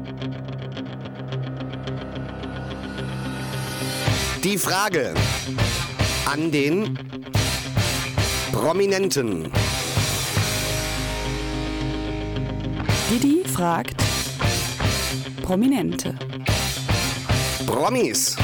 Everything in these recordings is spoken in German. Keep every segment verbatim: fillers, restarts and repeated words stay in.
Die Frage an den Prominenten. Didi fragt Prominente. Promis.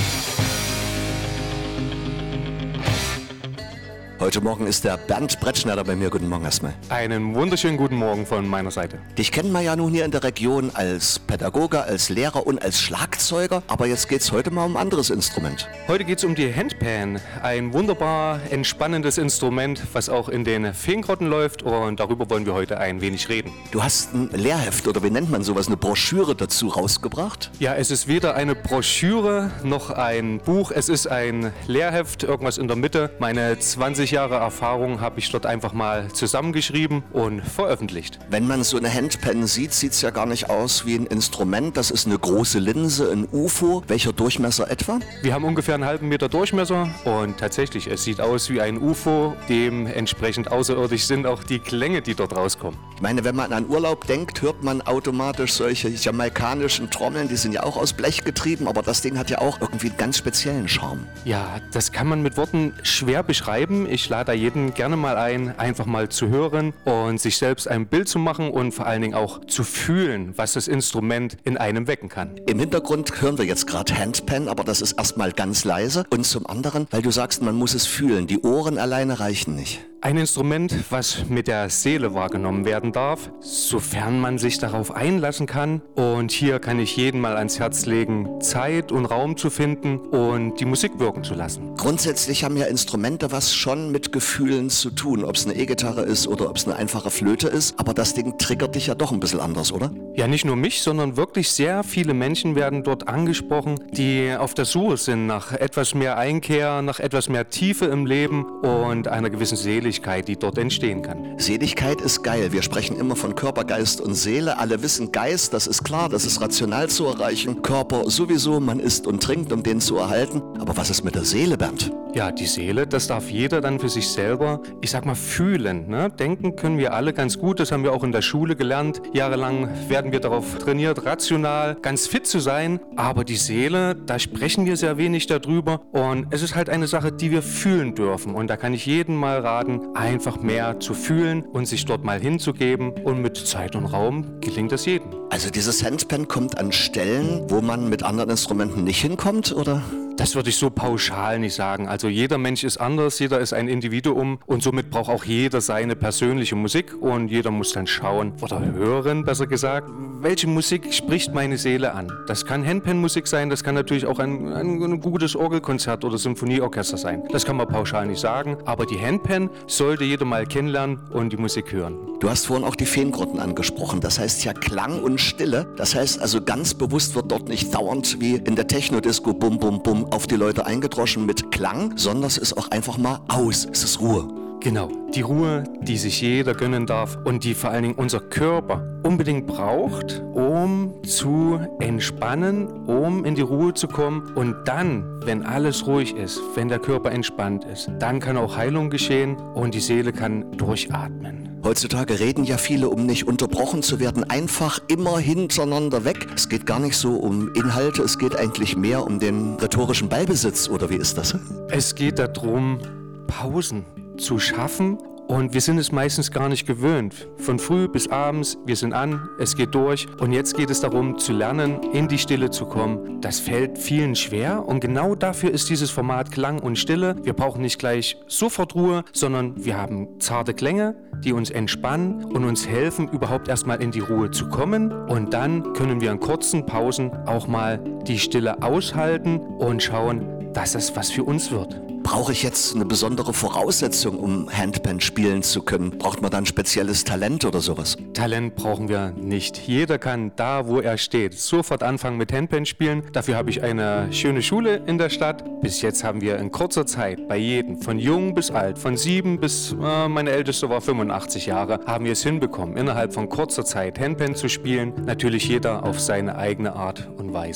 Heute Morgen ist der Bernd Brettschneider bei mir. Guten Morgen erstmal. Einen wunderschönen guten Morgen von meiner Seite. Dich kennen wir ja nun hier in der Region als Pädagoge, als Lehrer und als Schlagzeuger. Aber jetzt geht es heute mal um ein anderes Instrument. Heute geht es um die Handpan. Ein wunderbar entspannendes Instrument, was auch in den Feengrotten läuft. Und darüber wollen wir heute ein wenig reden. Du hast ein Lehrheft oder wie nennt man sowas, eine Broschüre dazu rausgebracht? Ja, es ist weder eine Broschüre noch ein Buch. Es ist ein Lehrheft, irgendwas in der Mitte. Meine zwanzig Jahre Erfahrung habe ich dort einfach mal zusammengeschrieben und veröffentlicht. Wenn man so eine Handpan sieht, sieht es ja gar nicht aus wie ein Instrument. Das ist eine große Linse, ein U F O. Welcher Durchmesser etwa? Wir haben ungefähr einen halben Meter Durchmesser und tatsächlich, es sieht aus wie ein U F O. Dementsprechend außerirdisch sind auch die Klänge, die dort rauskommen. Ich meine, wenn man an Urlaub denkt, hört man automatisch solche jamaikanischen Trommeln. Die sind ja auch aus Blech getrieben, aber das Ding hat ja auch irgendwie einen ganz speziellen Charme. Ja, das kann man mit Worten schwer beschreiben. Ich lade da jeden gerne mal ein, einfach mal zu hören und sich selbst ein Bild zu machen und vor allen Dingen auch zu fühlen, was das Instrument in einem wecken kann. Im Hintergrund hören wir jetzt gerade Handpan, aber das ist erstmal ganz leise. Und zum anderen, weil du sagst, man muss es fühlen. Die Ohren alleine reichen nicht. Ein Instrument, was mit der Seele wahrgenommen werden darf, sofern man sich darauf einlassen kann. Und hier kann ich jeden mal ans Herz legen, Zeit und Raum zu finden und die Musik wirken zu lassen. Grundsätzlich haben ja Instrumente was schon mit Gefühlen zu tun, ob es eine E-Gitarre ist oder ob es eine einfache Flöte ist. Aber das Ding triggert dich ja doch ein bisschen anders, oder? Ja, nicht nur mich, sondern wirklich sehr viele Menschen werden dort angesprochen, die auf der Suche sind nach etwas mehr Einkehr, nach etwas mehr Tiefe im Leben und einer gewissen Seligkeit, die dort entstehen kann. Seligkeit ist geil. Wir sprechen immer von Körper, Geist und Seele. Alle wissen Geist, das ist klar, das ist rational zu erreichen. Körper sowieso, man isst und trinkt, um den zu erhalten. Aber was ist mit der Seele, Bernd? Ja, die Seele, das darf jeder dann für sich selber, ich sag mal, fühlen. Ne? Denken können wir alle ganz gut, das haben wir auch in der Schule gelernt. Jahrelang werden wir darauf trainiert, rational, ganz fit zu sein. Aber die Seele, da sprechen wir sehr wenig darüber. Und es ist halt eine Sache, die wir fühlen dürfen. Und da kann ich jedem mal raten, einfach mehr zu fühlen und sich dort mal hinzugeben. Und mit Zeit und Raum gelingt das jedem. Also dieses Handpan kommt an Stellen, wo man mit anderen Instrumenten nicht hinkommt, oder? Das würde ich so pauschal nicht sagen. Also jeder Mensch ist anders, jeder ist ein Individuum und somit braucht auch jeder seine persönliche Musik und jeder muss dann schauen oder hören, besser gesagt, welche Musik spricht meine Seele an. Das kann Handpan-Musik sein, das kann natürlich auch ein, ein, ein gutes Orgelkonzert oder Symphonieorchester sein. Das kann man pauschal nicht sagen, aber die Handpan sollte jeder mal kennenlernen und die Musik hören. Du hast vorhin auch die Feengrotten angesprochen, das heißt ja Klang und Stille. Das heißt also ganz bewusst wird dort nicht dauernd wie in der Techno-Disco bum bum bum auf die Leute eingedroschen mit Klang, sondern es ist auch einfach mal aus, es ist Ruhe. Genau, die Ruhe, die sich jeder gönnen darf und die vor allen Dingen unser Körper unbedingt braucht, um zu entspannen, um in die Ruhe zu kommen. Und dann, wenn alles ruhig ist, wenn der Körper entspannt ist, dann kann auch Heilung geschehen und die Seele kann durchatmen. Heutzutage reden ja viele, um nicht unterbrochen zu werden, einfach immer hintereinander weg. Es geht gar nicht so um Inhalte, es geht eigentlich mehr um den rhetorischen Ballbesitz, oder wie ist das? Es geht darum, Pausen zu schaffen. Und wir sind es meistens gar nicht gewöhnt. Von früh bis abends, wir sind an, es geht durch. Und jetzt geht es darum, zu lernen, in die Stille zu kommen. Das fällt vielen schwer. Und genau dafür ist dieses Format Klang und Stille. Wir brauchen nicht gleich sofort Ruhe, sondern wir haben zarte Klänge, die uns entspannen und uns helfen, überhaupt erstmal in die Ruhe zu kommen. Und dann können wir in kurzen Pausen auch mal die Stille aushalten und schauen, dass es was für uns wird. Brauche ich jetzt eine besondere Voraussetzung, um Handpan spielen zu können? Braucht man dann spezielles Talent oder sowas? Talent brauchen wir nicht. Jeder kann da, wo er steht, sofort anfangen mit Handpan spielen. Dafür habe ich eine schöne Schule in der Stadt. Bis jetzt haben wir in kurzer Zeit bei jedem, von jung bis alt, von sieben bis, äh, meine Älteste war fünfundachtzig Jahre, haben wir es hinbekommen, innerhalb von kurzer Zeit Handpan zu spielen. Natürlich jeder auf seine eigene Art und Weise.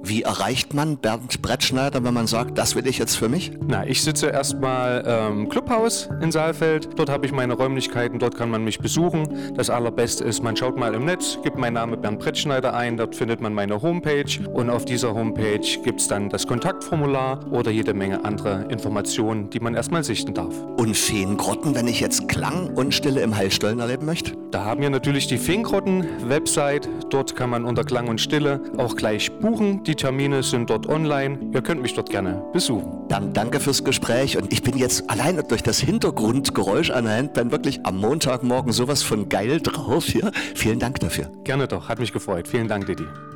Wie erreicht man Bernd Brettschneider, wenn man sagt, das will ich jetzt für mich? Na, ich sitze erstmal im ähm, Clubhaus in Saalfeld. Dort habe ich meine Räumlichkeiten, dort kann man mich besuchen. Das Allerbeste ist, man schaut mal im Netz, gibt meinen Namen Bernd Brettschneider ein, dort findet man meine Homepage und auf dieser Homepage gibt es dann das Kontaktformular oder jede Menge andere Informationen, die man erstmal sichten darf. Und Feengrotten, wenn ich jetzt Klang und Stille im Heilstollen erleben möchte? Da haben wir natürlich die Feengrotten-Website. Dort kann man unter Klang und Stille auch gleich buchen. Die Termine sind dort online. Ihr könnt mich dort gerne besuchen. Dann danke fürs Gespräch und ich bin jetzt alleine durch das Hintergrundgeräusch einer Handband wirklich am Montagmorgen sowas von geil drauf hier. Vielen Dank dafür. Gerne doch, hat mich gefreut. Vielen Dank, Didi.